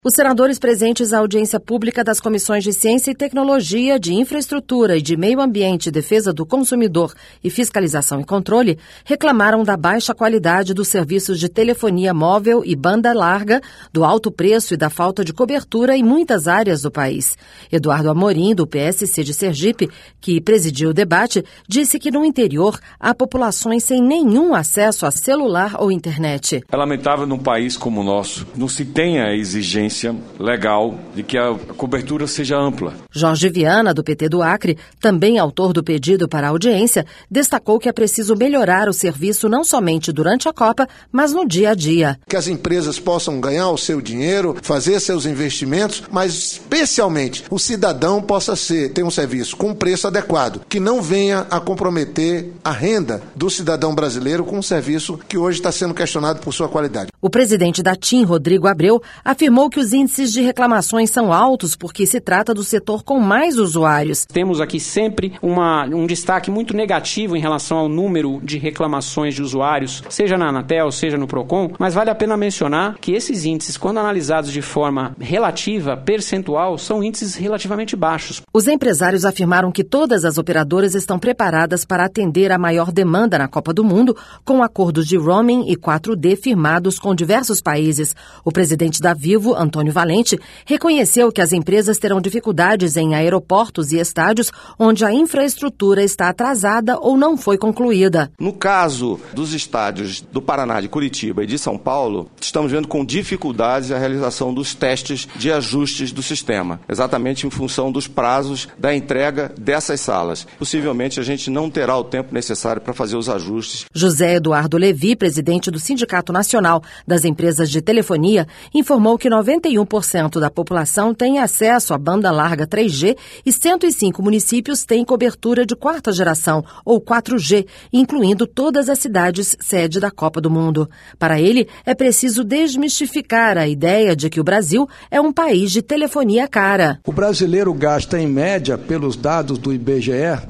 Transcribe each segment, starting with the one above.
Os senadores presentes à audiência pública das comissões de Ciência e Tecnologia, de Infraestrutura e de Meio Ambiente, Defesa do Consumidor e Fiscalização e Controle reclamaram da baixa qualidade dos serviços de telefonia móvel e banda larga, do alto preço e da falta de cobertura em muitas áreas do país. Eduardo Amorim, do PSC de Sergipe, que presidiu o debate, disse que no interior há populações sem nenhum acesso a celular ou internet. É lamentável num país como o nosso não se tenha a exigência legal de que a cobertura seja ampla. Jorge Viana, do PT do Acre, também autor do pedido para a audiência, destacou que é preciso melhorar o serviço não somente durante a Copa, mas no dia a dia. Que as empresas possam ganhar o seu dinheiro, fazer seus investimentos, mas especialmente o cidadão possa ter um serviço com preço adequado, que não venha a comprometer a renda do cidadão brasileiro com um serviço que hoje está sendo questionado por sua qualidade. O presidente da TIM, Rodrigo Abreu, afirmou que os índices de reclamações são altos porque se trata do setor com mais usuários. Temos aqui sempre um destaque muito negativo em relação ao número de reclamações de usuários, seja na Anatel, seja no Procon, mas vale a pena mencionar que esses índices, quando analisados de forma relativa, percentual, são índices relativamente baixos. Os empresários afirmaram que todas as operadoras estão preparadas para atender a maior demanda na Copa do Mundo, com acordos de roaming e 4D firmados com diversos países. O presidente da Vivo, Antônio Valente, reconheceu que as empresas terão dificuldades em aeroportos e estádios onde a infraestrutura está atrasada ou não foi concluída. No caso dos estádios do Paraná, de Curitiba e de São Paulo, estamos vendo com dificuldades a realização dos testes de ajustes do sistema, exatamente em função dos prazos da entrega dessas salas. Possivelmente a gente não terá o tempo necessário para fazer os ajustes. José Eduardo Levi, presidente do Sindicato Nacional das Empresas de Telefonia, informou que 91% da população tem acesso à banda larga 3G e 105 municípios têm cobertura de quarta geração, ou 4G, incluindo todas as cidades sede da Copa do Mundo. Para ele, é preciso desmistificar a ideia de que o Brasil é um país de telefonia cara. O brasileiro gasta, em média, pelos dados do IBGE, R$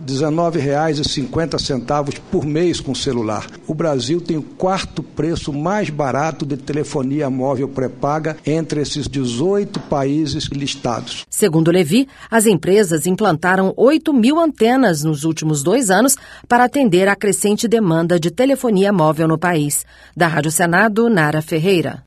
19,50 por mês com celular. O Brasil tem o quarto preço mais barato de telefonia móvel pré-paga entre esses 18 países listados. Segundo Levi, as empresas implantaram 8.000 antenas nos últimos 2 anos para atender à crescente demanda de telefonia móvel no país. Da Rádio Senado, Nara Ferreira.